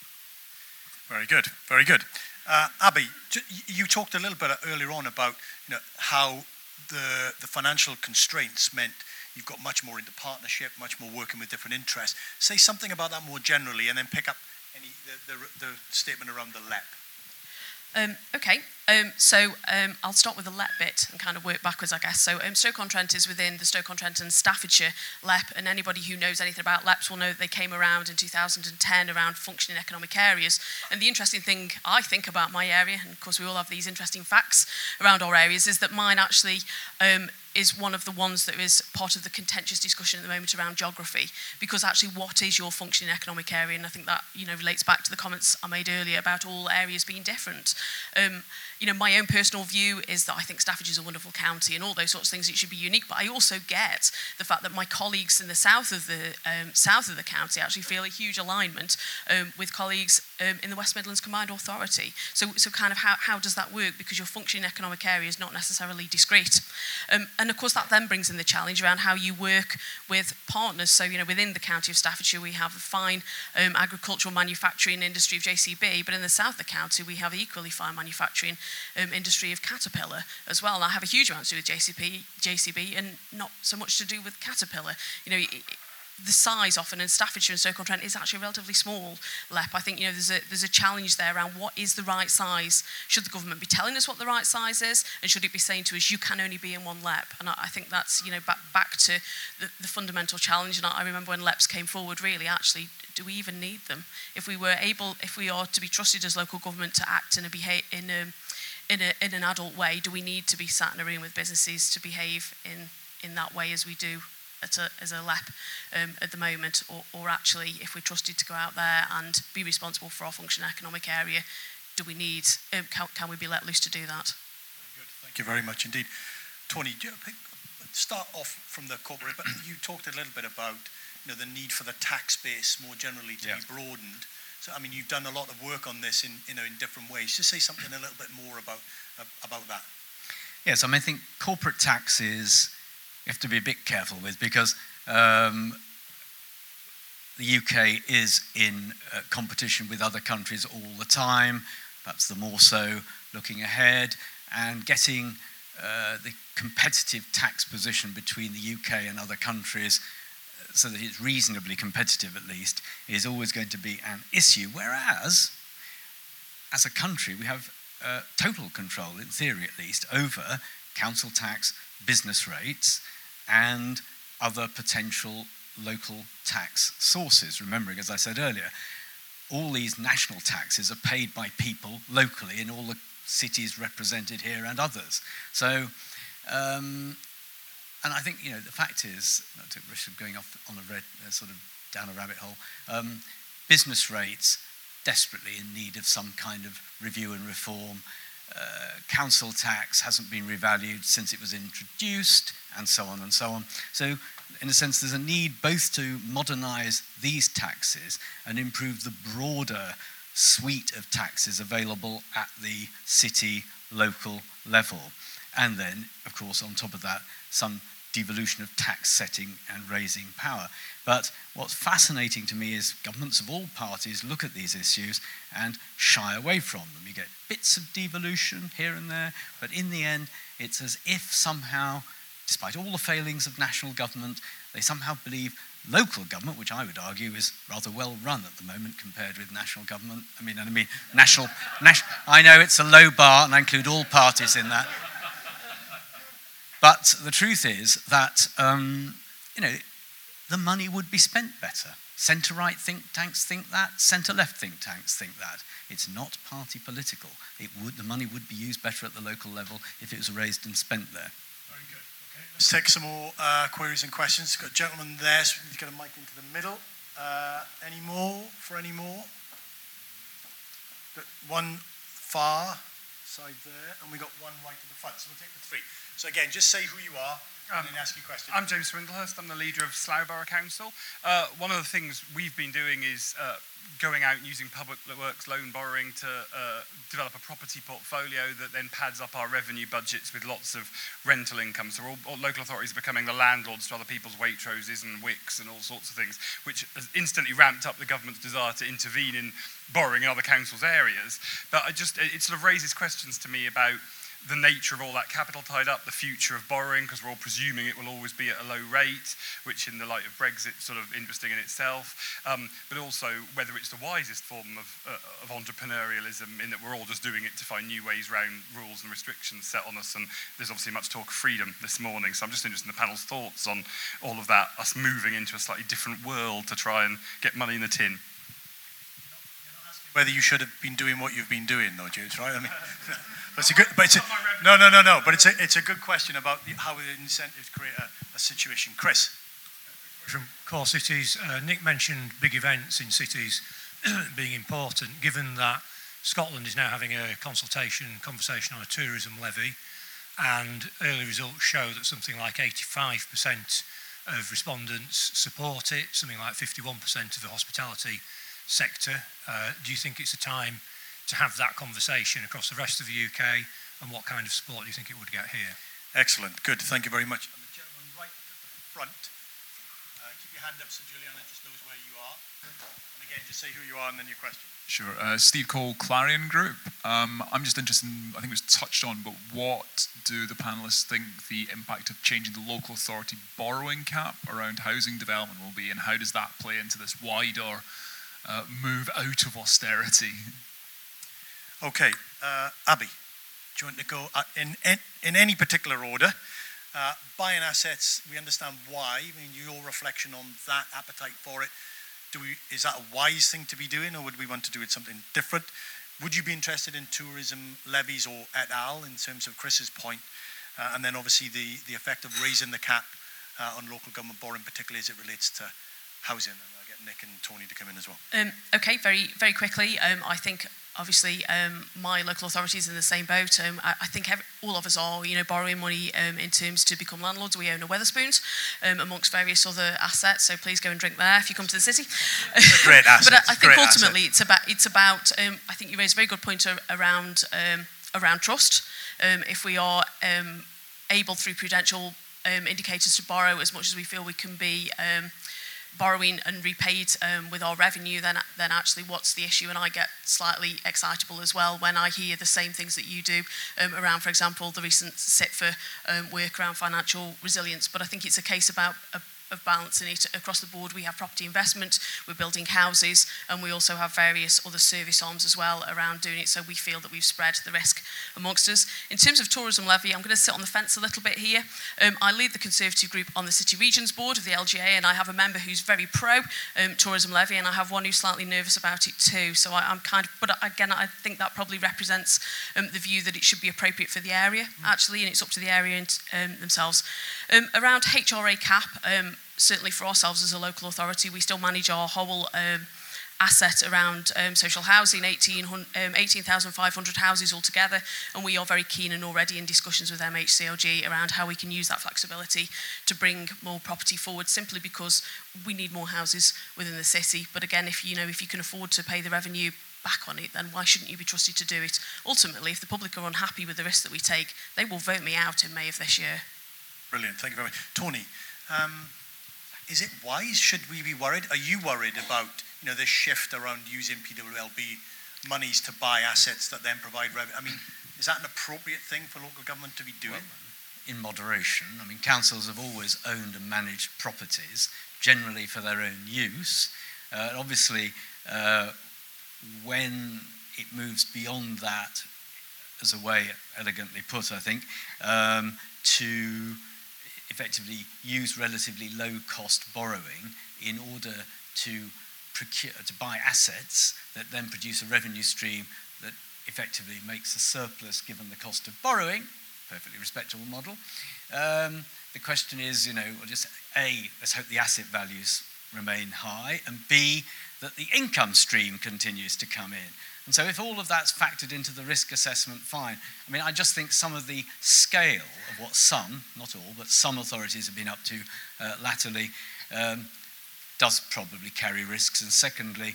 Very good, very good. Uh, Abby, you talked a little bit earlier on about, you know, how the the financial constraints meant you've got much more into partnership, much more working with different interests. Say something about that more generally, and then pick up any the, the, the statement around the L E P. Um, okay, um, so um, I'll start with the L E P bit and kind of work backwards, I guess. So um, Stoke-on-Trent is within the Stoke-on-Trent and Staffordshire L E P, and anybody who knows anything about L E Ps will know that they came around in two thousand ten around functioning economic areas. And the interesting thing I think about my area, and of course we all have these interesting facts around our areas, is that mine actually um, is one of the ones that is part of the contentious discussion at the moment around geography, because actually what is your functioning economic area? And I think that, you know, relates back to the comments I made earlier about all areas being different. Um, you know, my own personal view is that I think Staffordshire is a wonderful county and all those sorts of things. It should be unique. But I also get the fact that my colleagues in the south of the um, south of the county actually feel a huge alignment um, with colleagues um, in the West Midlands Combined Authority. So, so kind of how, how does that work? Because your functioning economic area is not necessarily discrete. Um, and of course, that then brings in the challenge around how you work with partners. So, you know, within the county of Staffordshire, we have a fine um, agricultural manufacturing industry of J C B, but in the south of the county, we have equally fine manufacturing Um, industry of Caterpillar as well. And I have a huge amount to do with J C B, J C B and not so much to do with Caterpillar. You know, it, the size often in Staffordshire and Stoke-on-Trent is actually a relatively small L E P. I think, you know, there's a there's a challenge there around what is the right size. Should the government be telling us what the right size is, and should it be saying to us, you can only be in one L E P? And I, I think that's, you know, back back to the, the fundamental challenge. And I, I remember when L E Ps came forward, really, actually, do we even need them? If we were able, if we are to be trusted as local government to act in a behave in a In, a, in an adult way, do we need to be sat in a room with businesses to behave in, in that way as we do at a, as a L E P um, at the moment? Or, or actually, if we're trusted to go out there and be responsible for our functioning economic area, do we need, um, can, can we be let loose to do that? Very good. Thank you very much indeed. Tony, do you think, start off from the corporate, but you talked a little bit about, you know, the need for the tax base more generally to yeah. be broadened. So, I mean, you've done a lot of work on this in, you know, in different ways. Just say something a little bit more about uh, about that. Yes, I mean, I think corporate taxes you have to be a bit careful with because um, the U K is in uh, competition with other countries all the time, perhaps the more so looking ahead, and getting uh, the competitive tax position between the U K and other countries so that it's reasonably competitive at least, is always going to be an issue. Whereas, as a country, we have uh, total control, in theory at least, over council tax, business rates, and other potential local tax sources. Remembering, as I said earlier, all these national taxes are paid by people locally in all the cities represented here and others. So, um, And I think, you know, the fact is, not to risk of going off on a red, uh, sort of down a rabbit hole, um, business rates desperately in need of some kind of review and reform. Uh, council tax hasn't been revalued since it was introduced, and so on and so on. So, in a sense, there's a need both to modernise these taxes and improve the broader suite of taxes available at the city, local level. And then, of course, on top of that, some devolution of tax setting and raising power. But what's fascinating to me is governments of all parties look at these issues and shy away from them. You get bits of devolution here and there, but in the end, it's as if somehow, despite all the failings of national government, they somehow believe local government, which I would argue is rather well run at the moment compared with national government. I mean, I mean, national, national I know it's a low bar, and I include all parties in that. But the truth is that, um, you know, the money would be spent better. Centre-right think tanks think that, centre-left think tanks think that. It's not party political. It would, the money would be used better at the local level if it was raised and spent there. Very good. Okay, let's take some more uh, queries and questions. Got a gentleman there, so we need to get a mic into the middle. Uh, any more for any more? Got one far side there, and we got one right at the front. So we'll take the three. So again, just say who you are and um, then ask your question. I'm James Swindlehurst. I'm the leader of Slough Borough Council. Uh, one of the things we've been doing is uh, going out and using public works loan borrowing to uh, develop a property portfolio that then pads up our revenue budgets with lots of rental income. So all, all local authorities are becoming the landlords to other people's Waitroses and Wicks and all sorts of things, which has instantly ramped up the government's desire to intervene in borrowing in other councils' areas. But I just, it sort of raises questions to me about the nature of all that capital tied up, the future of borrowing, because we're all presuming it will always be at a low rate, which in the light of Brexit is sort of interesting in itself, um, but also whether it's the wisest form of, uh, of entrepreneurialism in that we're all just doing it to find new ways around rules and restrictions set on us. And there's obviously much talk of freedom this morning, so I'm just interested in the panel's thoughts on all of that, us moving into a slightly different world to try and get money in the tin. Whether you should have been doing what you've been doing, though, James, right? I mean, but it's a good, but it's a, no, no, no, no. But it's a, it's a good question about how the incentives create a, a situation. Chris, from core cities, uh, Nick mentioned big events in cities being important. Given that Scotland is now having a consultation, conversation on a tourism levy, and early results show that something like eighty-five percent of respondents support it, something like fifty-one percent of the hospitality sector. Uh, do you think it's a time to have that conversation across the rest of the U K, and what kind of support do you think it would get here? Excellent, good, thank you very much. And the gentleman right at the front, uh, keep your hand up so Juliana just knows where you are. And again, just say who you are and then your question. Sure. Uh, Steve Cole, Clarion Group. Um, I'm just interested in, I think it was touched on, but what do the panelists think the impact of changing the local authority borrowing cap around housing development will be, and how does that play into this wider uh, move out of austerity? Okay, uh, Abby, do you want to go uh, in, in, in any particular order? Uh, buying assets, we understand why. I mean, your reflection on that appetite for it. Do we, is that a wise thing to be doing, or would we want to do it something different? Would you be interested in tourism levies or et al. In terms of Chris's point? Uh, and then obviously the, the effect of raising the cap uh, on local government borrowing, particularly as it relates to housing. And I'll get Nick and Tony to come in as well. Um, okay, very very quickly. Um, I think obviously um, my local authority is in the same boat. Um, I, I think every, all of us are, you know, borrowing money um, in terms to become landlords. We own a Wetherspoons um, amongst various other assets. So please go and drink there if you come to the city. It's a great asset. But I, I think great ultimately asset. it's about it's about. Um, I think you raised a very good point ar- around um, around trust. Um, if we are um, able through prudential um, indicators to borrow as much as we feel we can be. Um, borrowing and repaid um, with our revenue, then then actually what's the issue? And I get slightly excitable as well when I hear the same things that you do um, around, for example, the recent S I T F A um, work around financial resilience. But I think it's a case about a, of balancing it across the board. We have property investment, we're building houses, and we also have various other service arms as well around doing it, so we feel that we've spread the risk amongst us. In terms of tourism levy, I'm going to sit on the fence a little bit here. Um, I lead the Conservative group on the City Regions Board of the L G A, and I have a member who's very pro um, tourism levy, and I have one who's slightly nervous about it too. So I, I'm kind of, but again, I think that probably represents um, the view that it should be appropriate for the area, actually, and it's up to the area um, themselves. Um, around H R A cap, um, certainly for ourselves as a local authority, we still manage our whole um, asset around um, social housing, eighteen thousand five hundred houses altogether, and we are very keen and already in discussions with M H C L G around how we can use that flexibility to bring more property forward, simply because we need more houses within the city. But again, if you know if you can afford to pay the revenue back on it, then why shouldn't you be trusted to do it? Ultimately, if the public are unhappy with the risk that we take, they will vote me out in May of this year. Brilliant, thank you very much. Tony, um, is it wise? Should we be worried? Are you worried about, you know, this shift around using P W L B monies to buy assets that then provide revenue? I mean, is that an appropriate thing for local government to be doing? Well, in moderation. I mean, councils have always owned and managed properties, generally for their own use. Uh, obviously, uh, when it moves beyond that, as a way elegantly put, I think, um, to effectively use relatively low-cost borrowing in order to procure, to buy assets that then produce a revenue stream that effectively makes a surplus given the cost of borrowing. Perfectly respectable model. Um, the question is, you know, well, just A, let's hope the asset values remain high, and B, that the income stream continues to come in. And so if all of that's factored into the risk assessment, fine. I mean, I just think some of the scale of what some, not all, but some authorities have been up to uh, latterly um, does probably carry risks. And secondly,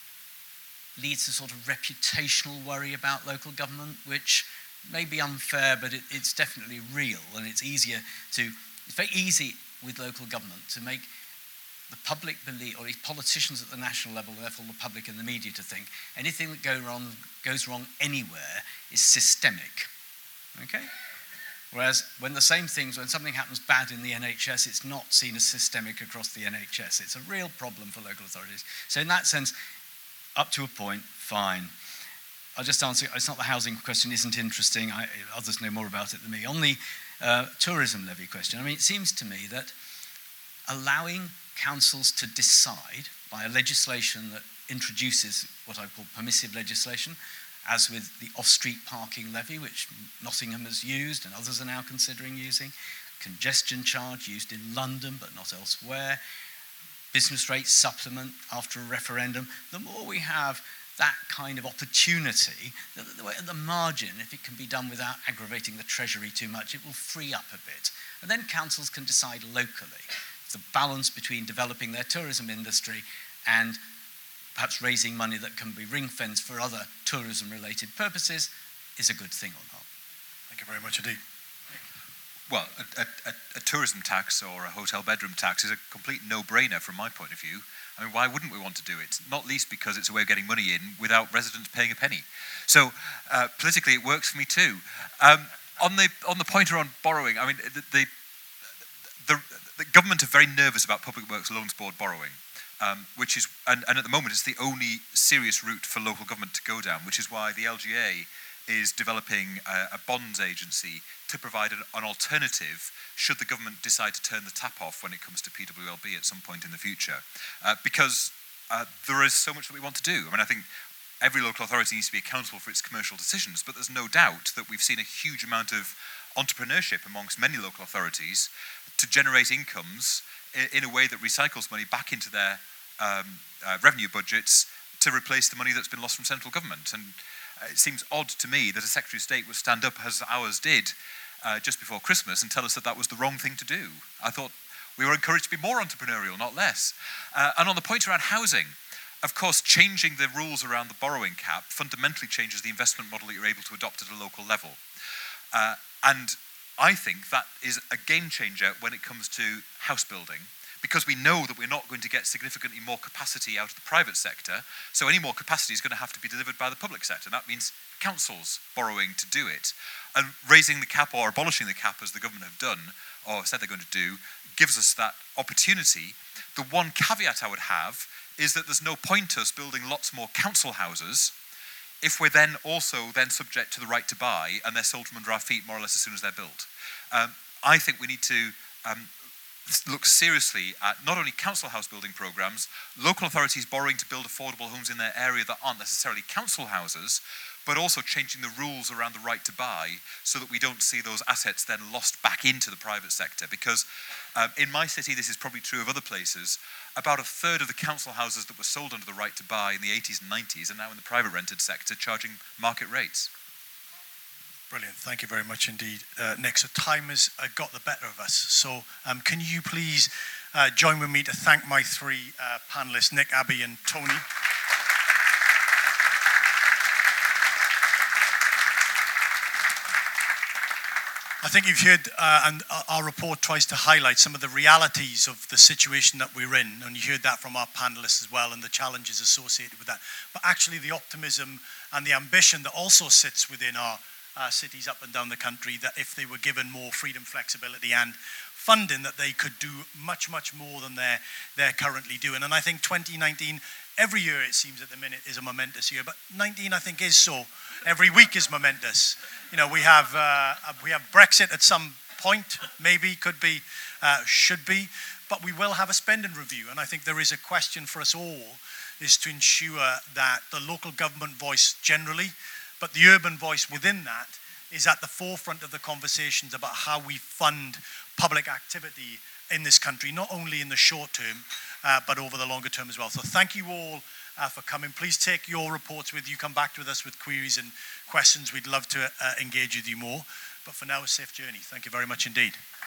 leads to sort of reputational worry about local government, which may be unfair, but it, it's definitely real. And it's easier to, it's very easy with local government to make the public believe, or politicians at the national level, therefore the public and the media, to think anything that go wrong, goes wrong anywhere is systemic. Okay? Whereas when the same things, when something happens bad in the N H S, it's not seen as systemic across the N H S. It's a real problem for local authorities. So in that sense, up to a point, fine. I'll just answer, it's not the housing question, isn't interesting. I, others know more about it than me. On the uh, tourism levy question, I mean, it seems to me that allowing councils to decide by a legislation that introduces what I call permissive legislation, as with the off-street parking levy, which Nottingham has used and others are now considering using, congestion charge used in London but not elsewhere, business rate supplement after a referendum. The more we have that kind of opportunity, at the margin, if it can be done without aggravating the Treasury too much, it will free up a bit. And then councils can decide locally. It's a balance between developing their tourism industry and perhaps raising money that can be ring-fenced for other tourism-related purposes is a good thing or not. Thank you very much indeed. Well, a, a, a tourism tax or a hotel bedroom tax is a complete no-brainer from my point of view. I mean, why wouldn't we want to do it? Not least because it's a way of getting money in without residents paying a penny. So uh, politically, it works for me too. Um, on the on the point around borrowing, I mean, the the, the the government are very nervous about Public Works Loans Board borrowing, um, which is and, and at the moment it's the only serious route for local government to go down, which is why the L G A is developing a, a bonds agency to provide an, an alternative should the government decide to turn the tap off when it comes to P W L B at some point in the future. Uh, because uh, there is so much that we want to do. I mean, I think every local authority needs to be accountable for its commercial decisions, but there's no doubt that we've seen a huge amount of entrepreneurship amongst many local authorities to generate incomes in, in a way that recycles money back into their um, uh, revenue budgets to replace the money that's been lost from central government. And it seems odd to me that a Secretary of State would stand up, as ours did, uh, just before Christmas and tell us that that was the wrong thing to do. I thought we were encouraged to be more entrepreneurial, not less. Uh, and on the point around housing, of course, changing the rules around the borrowing cap fundamentally changes the investment model that you're able to adopt at a local level. Uh, and I think that is a game changer when it comes to house building, because we know that we're not going to get significantly more capacity out of the private sector, so any more capacity is going to have to be delivered by the public sector. That means councils borrowing to do it. And raising the cap or abolishing the cap, as the government have done, or said they're going to do, gives us that opportunity. The one caveat I would have is that there's no point us building lots more council houses if we're then also then subject to the right to buy and they're sold from under our feet more or less as soon as they're built. Um, I think we need to um, look seriously at not only council house building programmes, local authorities borrowing to build affordable homes in their area that aren't necessarily council houses, but also changing the rules around the right to buy so that we don't see those assets then lost back into the private sector. Because um, in my city, this is probably true of other places, about a third of the council houses that were sold under the right to buy in the eighties and nineties are now in the private rented sector charging market rates. Brilliant. Thank you very much indeed, uh, Nick. So time has uh, got the better of us. So um, can you please uh, join with me to thank my three uh, panelists, Nick, Abby and Tony. I think you've heard, uh, and our report tries to highlight some of the realities of the situation that we're in, and you heard that from our panelists as well, and the challenges associated with that. But actually the optimism and the ambition that also sits within our uh, cities up and down the country, that if they were given more freedom, flexibility and funding, that they could do much, much more than they're, they're currently doing. And I think twenty nineteen, every year it seems at the minute, is a momentous year, but nineteen I think is so. Every week is momentous. You know, we have uh, we have Brexit at some point, maybe, could be, uh, should be, but we will have a spending review. And I think there is a question for us all, is to ensure that the local government voice generally, but the urban voice within that, is at the forefront of the conversations about how we fund public activity in this country, not only in the short term, uh, but over the longer term as well. So thank you all uh, for coming. Please take your reports with you. Come back with us with queries and questions. We'd love to uh, engage with you more. But for now, a safe journey. Thank you very much indeed.